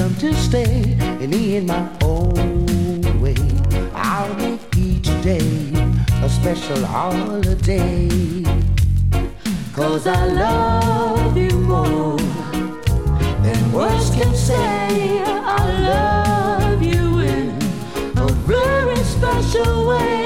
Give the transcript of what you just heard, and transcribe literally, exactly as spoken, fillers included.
come to stay, and me in my own way. I'll make each day a special holiday. Cause I love you more than words can say. I love you in a very special way.